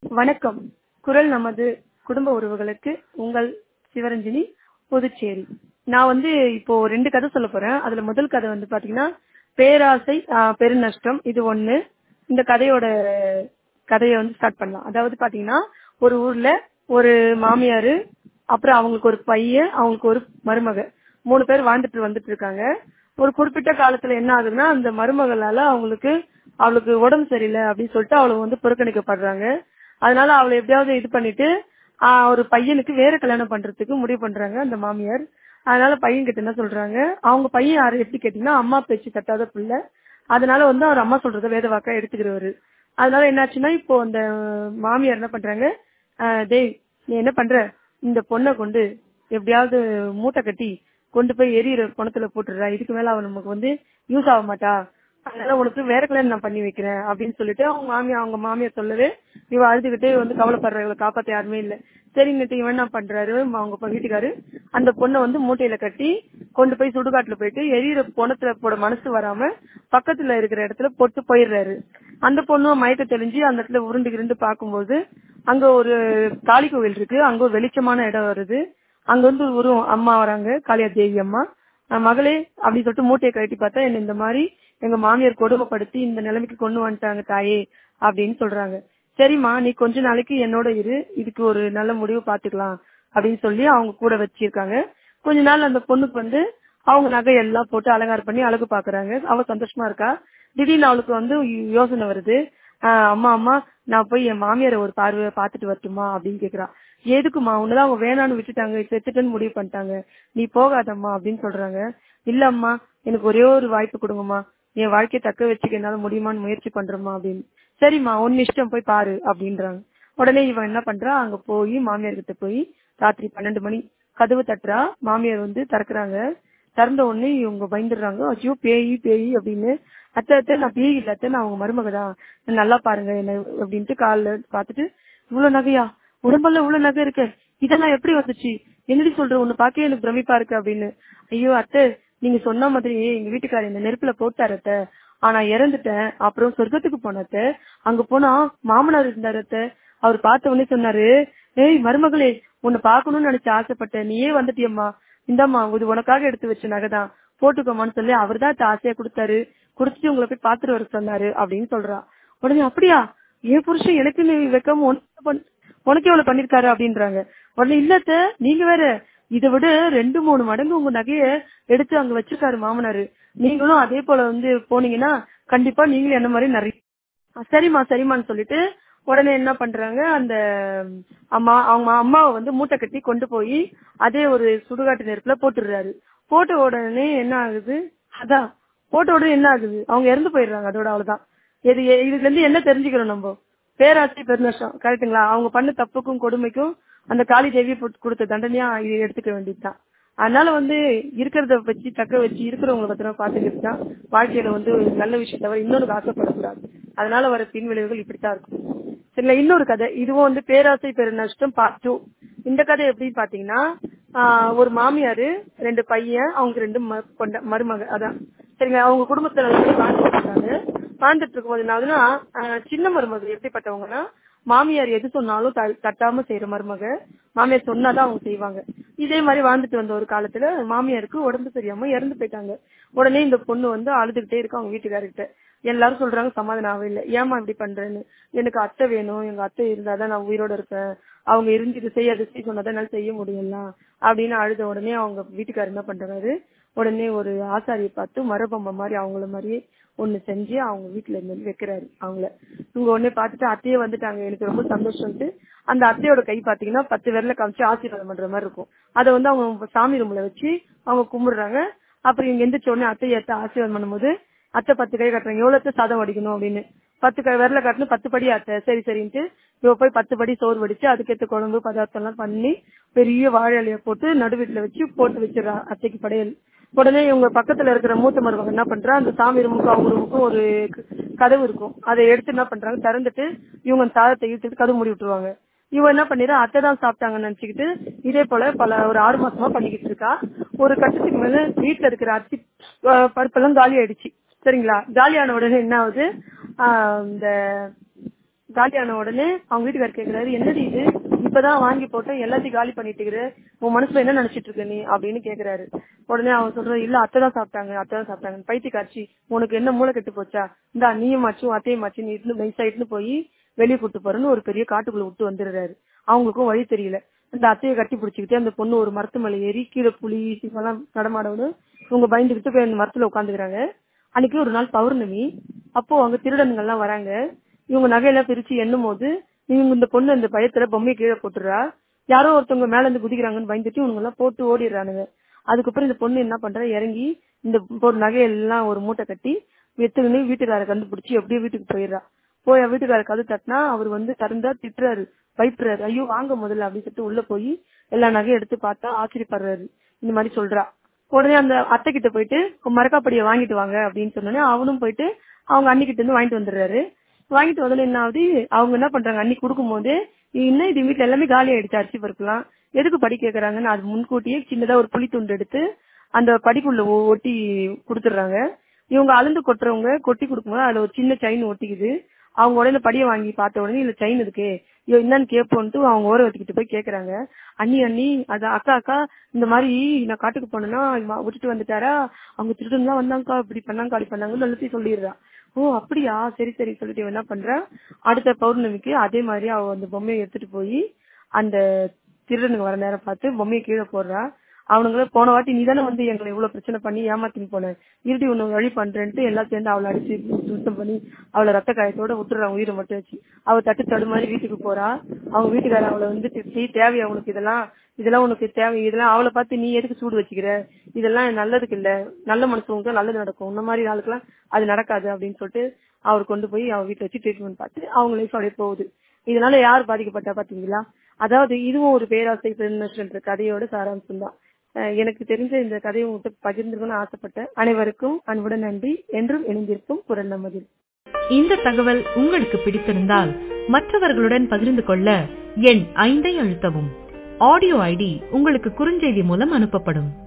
வணக்கம். குரல் நமது குடும்ப உறவுகளுக்கு உங்கள் சிவரஞ்சனி, புதுச்சேரி. நான் இப்போ 2 கதை சொல்ல போறேன். அதுல முதல் கதை பாத்தீங்கன்னா பேராசை பெருநஷ்டம். இது ஒண்ணு. இந்த கதையை ஸ்டார்ட் பண்ணலாம். அதாவது பாத்தீங்கன்னா ஒரு ஊர்ல ஒரு மாமியாரு, அப்புறம் அவங்களுக்கு ஒரு பையன், அவங்களுக்கு ஒரு மருமக, 3 பேர் வாழ்ந்துட்டு வந்துட்டு இருக்காங்க. ஒரு குறிப்பிட்ட காலத்துல என்ன ஆகுதுன்னா, அந்த மருமகளால அவளுக்கு உடம்பு சரியில்லை அப்படின்னு சொல்லிட்டு அவளை புறக்கணிக்கப்படுறாங்க. அதனால அவளை எப்படியாவது இது பண்ணிட்டு ஒரு பையனுக்கு வேற கல்யாணம் பண்றதுக்கு முடிவு பண்றாங்க அந்த மாமியார். அதனால பையன் கிட்ட என்ன சொல்றாங்க, அவங்க பையன் யாரு எப்படி கேட்டீங்கன்னா அம்மா பேச்சு தட்டாத பிள்ளை. அதனால அவர் அம்மா சொல்றத வேத வாக்கா எடுத்துக்கிறவரு. அதனால என்னாச்சுன்னா இப்போ அந்த மாமியார் என்ன பண்றாங்க, டேய் நீ என்ன பண்ற, இந்த பொண்ணை கொண்டு எப்படியாவது மூட்டை கட்டி கொண்டு போய் எரியிற பணத்துல போட்டுடுறா, இதுக்கு மேல அவன் நமக்கு யூஸ் ஆக மாட்டா, அதனால உனக்கு வேற கல்யாணம் நான் பண்ணி வைக்கிறேன் அப்படின்னு சொல்லிட்டு அவங்க மாமியார் சொல்லவே இவ அழுதுகிட்டே கவலைப்படுற, இவளை காப்பாத்த யாருமே இல்ல. சரின்னுட்டு இவன் என்ன பண்றாரு, அவங்க வீட்டுக்காரு அந்த பொண்ணை மூட்டையில கட்டி கொண்டு போய் சுடுகாட்டுல போயிட்டு எரியிற பொணத்துல போட மனசு வராம பக்கத்துல இருக்கிற இடத்துல போட்டு போயிடுறாரு. அந்த பொண்ணும் மயக்க தெளிஞ்சு அந்த இடத்துல உருண்டு பார்க்கும்போது அங்க ஒரு காளி கோவில் இருக்கு. அங்க ஒரு வெளிச்சமான இடம் வருது. அங்க ஒரு அம்மா வராங்க, காளியா தேவி அம்மா. மகளே அப்படின்னு சொல்லிட்டு மூட்டையை கட்டி பார்த்தா, என்ன இந்த மாதிரி எங்க மாமியார் கொடுமைப்படுத்தி இந்த நிலைமைக்கு கொண்டு வந்துட்டாங்க தாயே அப்படின்னு சொல்றாங்க. சரிம்மா, நீ கொஞ்ச நாளைக்கு என்னோட இரு, இதுக்கு ஒரு நல்ல முடிவு பாத்துக்கலாம் அப்படின்னு சொல்லி அவங்க கூட வச்சிருக்காங்க. கொஞ்ச நாள் அந்த பொண்ணுக்கு அவங்க நகையெல்லாம் போட்டு அலங்காரம் பண்ணி அழகு பாக்குறாங்க. அவ சந்தோஷமா இருக்கா. திடீர்னு அவளுக்கு யோசனை வருது, அம்மா நான் போய் என் மாமியாரை ஒரு பார்வை பாத்துட்டு வரட்டுமா அப்படின்னு கேக்குறா. எதுக்குமா, உன்னதான் அவங்க வேணான்னு விட்டுட்டாங்க, செத்துட்டுன்னு முடிவு பண்ணிட்டாங்க, நீ போகாதம்மா அப்படின்னு சொல்றாங்க. இல்ல அம்மா, எனக்கு ஒரே ஒரு வாய்ப்பு கொடுங்கம்மா, என் வாழ்க்கையை தக்க வச்சுக்க என்னால முடியுமான்னு முயற்சி பண்றோமா அப்படின்னு. சரிம்மா, உன் இஷ்டம், போய் பாரு அப்படின்றாங்க. உடனே இவன் என்ன பண்றா, அங்க போய் மாமியார் கிட்ட போய் ராத்திரி 12 மணி கதவு தட்டுறா. மாமியார் திறக்கிறாங்க. திறந்த உடனே இவங்க பயந்துடுறாங்க. ஐயோ பேய் பேய் அப்படின்னு. அத்தை நான் பேய் இல்ல அத்தை, நான் அவங்க மருமகதான், நல்லா பாருங்க என்ன அப்படின்ட்டு காலில் பாத்துட்டு, இவ்வளவு நகையா, உடம்பெல்லாம் இவ்வளவு நகை இருக்கு, இதெல்லாம் எப்படி வந்துச்சு, என்னடி சொல்ற, உன்னை பாக்க எனக்கு பிரமிப்பா இருக்கு அப்படின்னு. ஐயோ அத்தை, நீங்க சொன்ன மாதிரி எங்க வீட்டுக்காரர் இந்த நெருப்புல போட்டாரு அத்தை, ஆனா இறந்துட்டேன், அப்புறம் சொர்க்கத்துக்கு போனத்த, அங்க போனா மாமனார் இருந்தாரு அத்தை, அவர் பார்த்த உடனே சொன்னாரு, ஏய் மருமகளே, உன்னை பாக்கணும்னு நினைச்சு ஆசைப்பட்டேன், நீயே வந்துட்டியம்மா, இந்தாம்மா இது உனக்காக எடுத்து வச்ச நகைதான், போட்டுக்கோமான்னு சொல்லி அவர் தான் ஆசையா கொடுத்தாரு, குடுத்துட்டு உங்களை போய் பாத்துட்டு வர சொன்னாரு அப்படின்னு சொல்றா. உடனே அப்படியா, ஏன் புருஷன் எனக்கு வைக்காம உனக்கு எவ்வளவு பண்ணிருக்காரு அப்படின்றாங்க. உடனே இல்லத்த, நீங்க வேற, இதை விட 2-3 மடங்கு உங்க நகைய எடுத்து அங்க வச்சிருக்காரு மாமனாரு, நீங்களும் அதே போல போனீங்கன்னா கண்டிப்பா நீங்களும் என்ன மாதிரி நிறைய. சரிம்மான்னு சொல்லிட்டு உடனே என்ன பண்றாங்க, அந்த அவங்க அம்மாவை மூட்டை கட்டி கொண்டு போய் அதே ஒரு சுடுகாட்டு நெருப்புல போட்டுடுறாரு. போட்ட உடனே என்ன ஆகுது, அவங்க இறந்து போயிடுறாங்க. அதோட அவ்வளவுதான். இதுல இருந்து என்ன தெரிஞ்சுக்கிறோம் நம்ம, பேராசை பெருநஷ்டம். கரெக்டுங்களா? அவங்க பண்ண தப்புக்கும் கொடுமைக்கும் அந்த காளி தேவி கொடுத்த தண்டனையா இது எடுத்துக்க வேண்டியதுதான். அதனால இருக்கிறத வச்சு தக்க வச்சு இருக்கிறவங்களை பத்திரம் பாத்துக்கிட்டு தான் வாழ்க்கையில நல்ல விஷயம் தவிர இன்னொரு ஆசைப்படக்கூடாது. அதனால வர பின் விளைவுகள் இப்படித்தான் இருக்கும். சரிங்களா? இன்னொரு கதை, இதுவும் பேராசை பெருநஷ்டம் பார்ட் 2. இந்த கதை எப்படின்னு பாத்தீங்கன்னா, ஒரு மாமியாரு, 2 பையன், அவங்க 2 மருமக, அதான் சரிங்களா. அவங்க குடும்பத்துல வாழ்ந்துட்டு இருக்காங்க. வாழ்ந்துட்டு இருக்கும்போது என்ன ஆகுதுன்னா, சின்ன மருமக எப்படிப்பட்டவங்கன்னா, மாமியார் எது சொன்னாலும் தட்டாம செய்யற மருமக. மாமியார் சொன்னாதான் அவங்க செய்வாங்க. இதே மாதிரி வாழ்ந்துட்டு வந்த ஒரு காலத்துல மாமியாருக்கு உடம்பு சரியாம இறந்து போயிட்டாங்க. உடனே இந்த பொண்ணு அழுதுகிட்டே இருக்கு அவங்க வீட்டுக்காரர்கிட்ட. எல்லாரும் சொல்றாங்க சமாதானம் ஆகவே இல்லை. ஏமா இப்படி பண்றேன்னு, எனக்கு அத்தை வேணும், எங்க அத்தை இருந்தாதான் நான் உயிரோட இருப்பேன், அவங்க இருந்து இது செய்ய அது செய்ய சொன்னாதான் என்னால செய்ய முடியல அப்படின்னு அழுத உடனே அவங்க வீட்டுக்காரர் என்ன பண்றாரு, உடனே ஒரு ஆசாரியை பார்த்து மரபொம்மை மாதிரி அவங்கள மாதிரியே ஒண்ணு செஞ்சு அவங்க வீட்டுல இருந்து வைக்கிறாரு. அவங்கள இவங்க உடனே பார்த்துட்டு அத்தையே வந்துட்டாங்க, எனக்கு ரொம்ப சந்தோஷம். அந்த அத்தையோட கை பாத்தீங்கன்னா 10 விரல காமிச்சு ஆசீர்வாதம் பண்ற மாதிரி இருக்கும். அதை அவங்க சாமி ரூம்ல வச்சு அவங்க கும்பிடுறாங்க. அப்புறம் இவங்க எந்திரிச்ச உடனே அத்தையை ஆசீர்வாதம் பண்ணும்போது அத்தை 10 கை காட்டுறாங்க, எவ்வளவு சாதம் வடிக்கணும் அப்படின்னு. 10 விரல காட்டணும், 10 படி அத்தை. சரின்ட்டு இவ போய் 10 படி சோறு வடிச்சு அதுக்கேற்ற குழம்பு பதார்த்தம் எல்லாம் பண்ணி பெரிய வாழை இலைய போட்டு நடுவீட்டுல வச்சு போட்டு வச்சிடறா அத்தைக்கு படையல். உடனே இவங்க பக்கத்துல இருக்கிற மூத்த மருமகன் என்ன பண்றா, அந்த சாமி ரூமுக்கும் அவங்க ரூமுக்கும் ஒரு கதவு இருக்கும், அதை எடுத்து என்ன பண்றாங்க, திறந்துட்டு இவங்க சாதத்தை இழுத்துட்டு கதவு மூடி விட்டுருவாங்க. இவன் என்ன பண்ணிடுறா, அத்தை தான் சாப்பிட்டாங்கன்னு நினைச்சுக்கிட்டு இதே போல ஒரு 6 மாசமா பண்ணிக்கிட்டு இருக்கா. ஒரு கட்டத்துக்கு மேல வீட்டுல இருக்கிற அரிசி பருப்பெல்லாம் காலி ஆயிடுச்சு. சரிங்களா? காலியான உடனே என்ன ஆகுது, இந்த காலியான உடனே அவங்க வீட்டுக்காரர் கேக்குறாரு, என்னடி இது இப்பதான் வாங்கி போட்ட எல்லாத்தையும் காலி பண்ணிட்டு இருக்கிற, உன் மனசுல என்ன நினைச்சிட்டு இருக்க நீ அப்படின்னு கேக்குறாரு. உடனே அவன் சொல்ற, இல்ல அத்தைதான் சாப்பிட்டாங்க பைத்தி காட்சி, உனக்கு என்ன மூளை கெட்டு போச்சா, இந்தா நீயும் மாச்சும் அத்தையும் மாச்சு நீ இட்டு நைஸா இட்டுன்னு போய் வெளியே கூட்டு போறேன்னு ஒரு பெரிய காட்டுக்குள்ள விட்டு வந்துடுறாரு. அவங்களுக்கும் வழி தெரியல. இந்த அத்தையை கட்டி பிடிச்சிக்கிட்டு அந்த பொண்ணு ஒரு மரத்து மேல ஏறி கீழே புலி இதெல்லாம் நடமாடணும் இவங்க பயந்துகிட்டு போய் அந்த மரத்துல உட்காந்துக்கிறாங்க. அன்னைக்கு ஒரு நாள் பௌர்ணமி. அப்போ அங்க திருடனுங்க எல்லாம் வராங்க. இவங்க நகையெல்லாம் பிரிச்சு எண்ணும் போது இவங்க இந்த பொண்ணு அந்த பயத்துல பொம்மையை கீழே போட்டுறா. யாரோ ஒருத்தவங்க மேல இருந்து குதிக்கிறாங்கன்னு பயந்துட்டு இவங்க எல்லாம் போட்டு ஓடிடுறானுங்க. அதுக்கப்புறம் இந்த பொண்ணு என்ன பண்றா, இறங்கி இந்த நகையெல்லாம் ஒரு மூட்டை கட்டி எடுத்துக்கின்னு வீட்டுக்கார கண்டுபிடிச்சி அப்படியே வீட்டுக்கு போயிடுறா. போய் வீட்டுக்கார கது தட்டினா அவர் வந்து திறந்தா திட்டுறாரு, பயப்படுறாரு. ஐயோ வாங்க முதல்ல அப்படின்னு சொல்லிட்டு உள்ள போய் எல்லா நகையும் எடுத்து பார்த்தா ஆச்சரியப்படுறாரு. இந்த மாதிரி சொல்றா. உடனே அந்த அத்தை கிட்ட போயிட்டு மரக்காப்படியை வாங்கிட்டு வாங்க அப்படின்னு சொன்னோன்னே அவனும் போயிட்டு அவங்க அன்னிக்கிட்ட இருந்து வாங்கிட்டு வந்துடுறாரு. வாங்கிட்டு வந்தோன்னு என்ன ஆகுது, அவங்க என்ன பண்றாங்க, அன்னி கொடுக்கும் போது இன்னும் இது வீட்டுல எல்லாமே காலி ஆயிடுச்சு, அரிசி பருப்புலாம் எதுக்கு படி கேக்குறாங்கன்னு அது முன்கூட்டியே சின்னதா ஒரு புளி துண்டு எடுத்து அந்த படிக்குள்ள ஒட்டி கொடுத்துடுறாங்க. இவங்க அழுந்து கொட்டுறவங்க கொட்டி கொடுக்கும்போது அதுல ஒரு சின்ன செயின் ஒட்டிக்குது. அவங்க உடனே படியை வாங்கி பார்த்த உடனே இல்ல செயின் இருக்கு, என்னன்னு கேட்போன்ட்டு அவங்க ஓர வச்சுக்கிட்டு போய் கேக்குறாங்க. அண்ணி அது அக்கா இந்த மாதிரி நான் காட்டுக்கு போனேன்னா விட்டுட்டு வந்துட்டாரா, அவங்க திருடுலாம் வந்தாங்கக்கா, இப்படி பண்ணாங்க அப்படி பண்ணாங்கன்னு எல்லாத்தையும் சொல்லிடுறா. ஓ அப்படியா, சரி சொல்லிட்டு என்ன பண்றா, அடுத்த பௌர்ணமிக்கு அதே மாதிரி அவ அந்த பொம்மையை எடுத்துட்டு போய் அந்த திருடனுங்க வர நேரம் பார்த்து பொம்மையை கீழே போடுறா. அவனுங்கள போன வாட்டி நீ தானே வந்து எங்களை இவ்வளவு பிரச்சனை பண்ணி ஏமாத்தின்னு போன, இருடி ஒண்ணு வழி பண்றேன்ட்டு எல்லாம் சேர்ந்து அவளை அடிச்சு சுத்தம் பண்ணி அவளை ரத்த காயத்தோட விட்டுறான், உயிரை மட்டும் வச்சு. அவ தட்டு தடுமாறி வீட்டுக்கு போறா. அவங்க வீட்டுக்கார அவளை வந்து திட்டி, தேவையா உனக்கு இதெல்லாம் உனக்கு தேவை, இதெல்லாம் அவளை பார்த்து நீ எதுக்கு சூடு வச்சுக்கிற, இதெல்லாம் நல்லதுக்கு இல்ல, நல்ல மனுஷங்களுக்கு நல்லது நடக்கும், இந்த மாதிரி ஆளுக்கெல்லாம் அது நடக்காது அப்படின்னு சொல்லிட்டு அவர் கொண்டு போய் அவ வீட்டுல வச்சு ட்ரீட்மெண்ட் பார்த்து அவங்க லைஃப் அப்படியே போகுது. இதனால யார் பாதிக்கப்பட்டா பாத்தீங்களா? அதாவது இதுவும் ஒரு பேராசை பெருநஷ்டன்ற கதையோட சாராம்சம் தான். எனக்கு தெரிஞ்ச இந்த கதையை உங்கள்கிட்ட பகிர்ந்துக்கணும்னு ஆசைப்பட்டேன். அனைவருக்கும் அன்புடன் நன்றி. என்றும் இணைந்திருக்கும் குரல் நமதில். இந்த தகவல் உங்களுக்கு பிடித்திருந்தால் மற்றவர்களுடன் பகிர்ந்து கொள்ள எண் 5 அழுத்தவும். ஆடியோ ஐடி உங்களுக்கு குறுஞ்செய்தி மூலம் அனுப்பப்படும்.